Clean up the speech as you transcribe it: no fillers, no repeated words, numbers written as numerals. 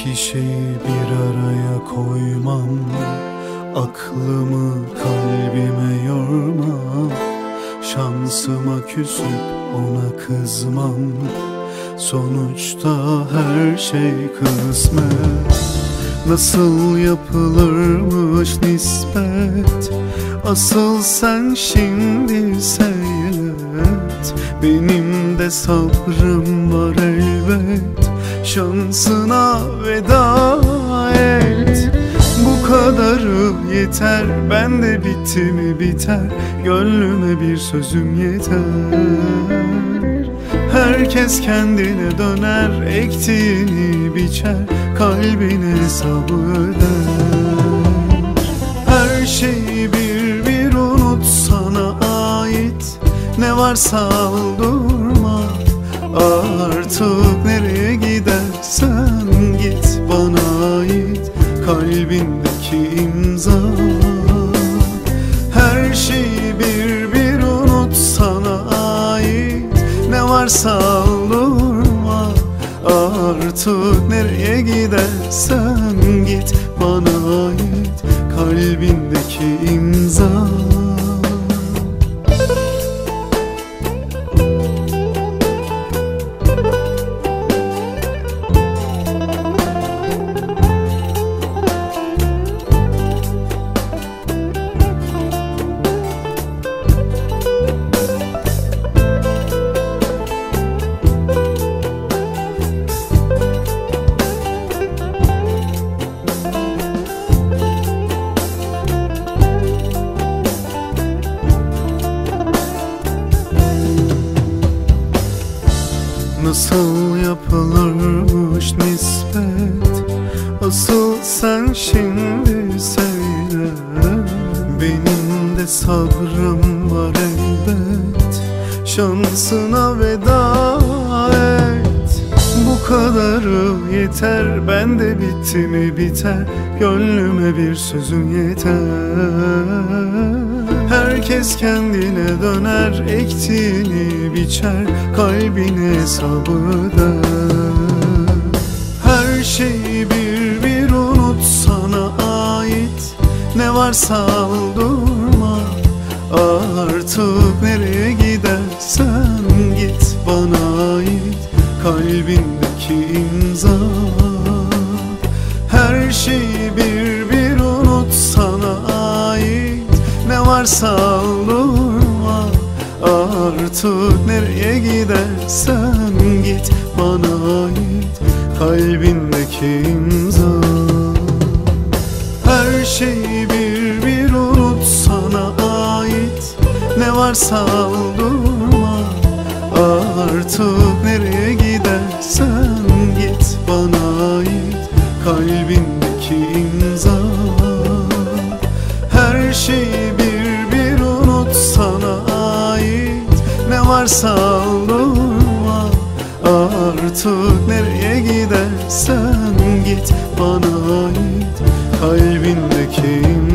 İki şeyi bir araya koymam, aklımı kalbime yormam. Şansıma küsüp ona kızmam, sonuçta her şey kısmet. Nasıl yapılırmış nispet, asıl sen şimdi seyret. Benim de sabrım var elbet, şansına veda et. Bu kadarı yeter, bende bitti mi biter, gönlüme bir sözüm yeter. Herkes kendine döner, ektiğini biçer, kalbine sabır der. Her şeyi bir bir unut, sana ait ne varsa al durma. Artık nereye gidersen git, bana ait kalbindeki imza. Her şeyi bir bir unut, sana ait ne varsa al durma. Artık nereye gidersen git, bana ait kalbindeki imza. Nasıl yapılırmış nispet, asıl sen şimdi seyret. Benim de sabrım var elbet, şansına veda et. Bu kadarı yeter, bende bitti mi biter, gönlüme bir sözün yeter. Herkes kendine döner, ektiğini biçer, kalbine sabır der. Her şeyi bir bir unut, sana ait ne varsa al durma. Artık nereye gidersen git, bana ait kalbindeki imza. Her şeyi bir bir unut, sana ait ne varsa al durma. Artık nereye gidersen git, bana ait kalbindeki imza. Her şeyi bir bir unut, sana ait ne varsa al durma. Artık nereye gidersen git, bana ait kalbindeki imza. Her şeyi bir bir unut, sana ait ne varsa al durma. Artık nereye gidersen git, bana ait kalbindeki imza.